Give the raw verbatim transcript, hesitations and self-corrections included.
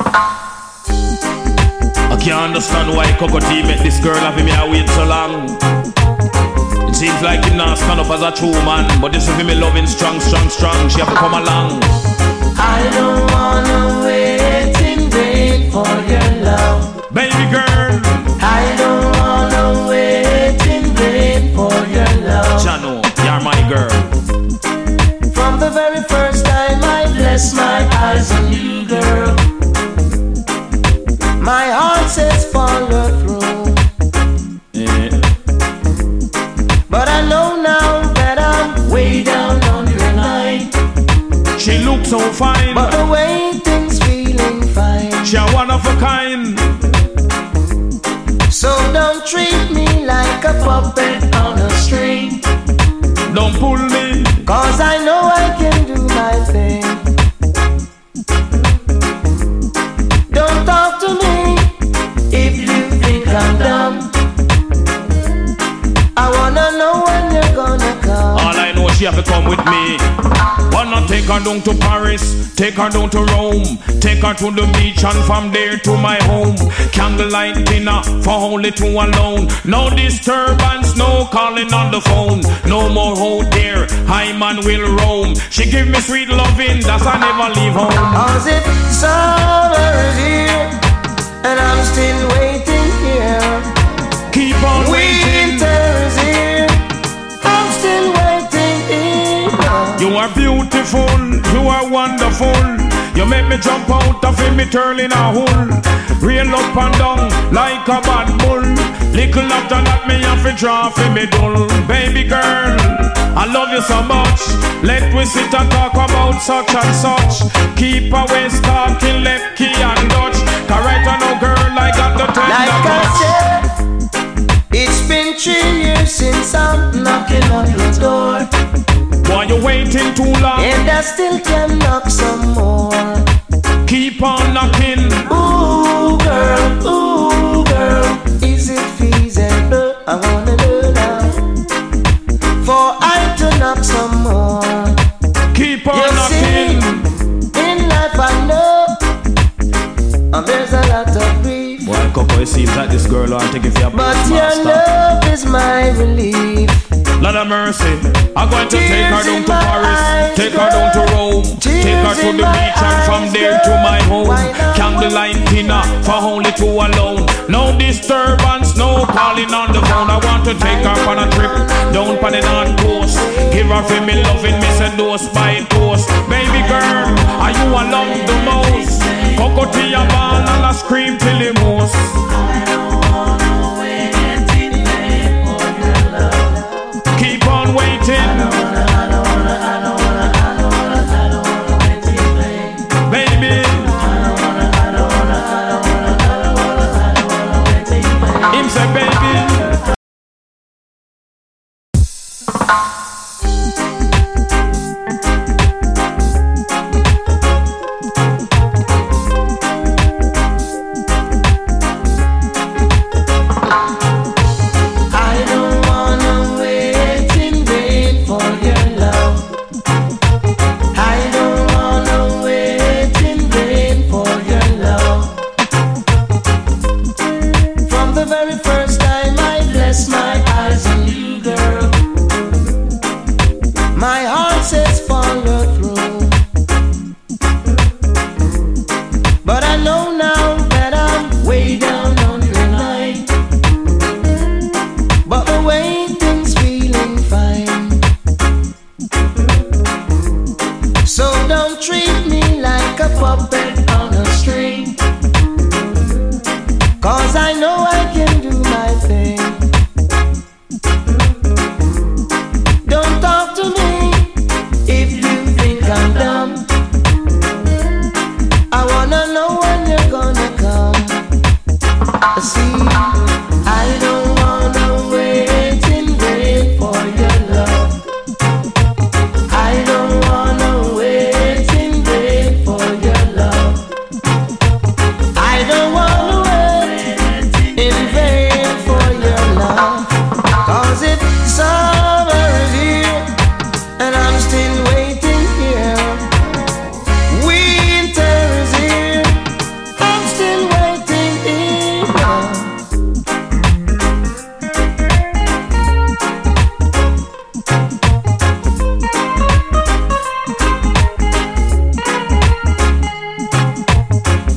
I can't understand why Coco T make this girl have me wait so long. It seems like him not stand up as a true man, but this is me loving strong, strong, strong. She have to come along. I don't wanna wait in vain for your love, baby girl. I don't wanna wait in vain for your love. Jano, you're my girl. From the very first time I bless my eyes on you, girl, my heart says follow through. Yeah. But I know now that I'm way down on your line. She looks so fine, but the way things feeling fine. She a one of a kind. So don't treat me like a puppet on a string. Don't pull me, cause I know I can do my thing. Don't talk to me if you think I'm dumb. I wanna know when you're gonna come. All I know, she have to come with me. Wanna take her down to Paris, take her down to Rome, take her to the beach and from there to my home. Candlelight dinner for only two alone. No disturbance, no calling on the phone. No more out there, I man will roam. She give me sweet loving, that's I never leave home. Cause if summer is here and I'm still waiting here, keep on waiting. Winter is here, I'm still waiting here. You are beautiful, you are wonderful. You make me jump out of me turning a hole. Real up and down like a bad bull. Little after that me have to draw for me dull. Baby girl, I love you so much. Let we sit and talk about such and such. Keep away talking left key and Dutch. Cause right now girl I got the tender like touch. I said, it's been three years since I'm knocking on your door. Why you waiting too long? And I still can knock some more. Keep on knocking. Ooh girl, ooh girl, is it feasible? I wanna know now. For I to knock some more. Keep on you knocking. See, in life I know, and there's a lot of grief. Well, Coco, it seems like this girl won't take it for your but your love is my relief. Lord of mercy, I'm going to tears take her down to Paris, eyes, take girl. her down to Rome, tears take her to the beach and from there girl. to my home. Candlelight dinner for only two alone. No disturbance, no calling on the phone. I want to take her on a trip down on the North Coast. Give her for me loving, me say dose by dose. Baby girl, are you I love the most? Coco T a ball and I scream till the most. Keep on waiting. I don't wanna, I don't wanna, I don't wanna, I don't wanna, I don't wanna wait in vain. Baby. I don't wanna, I don't wanna, I don't wanna, I don't wanna, I don't wanna wait in vain. Him say baby. See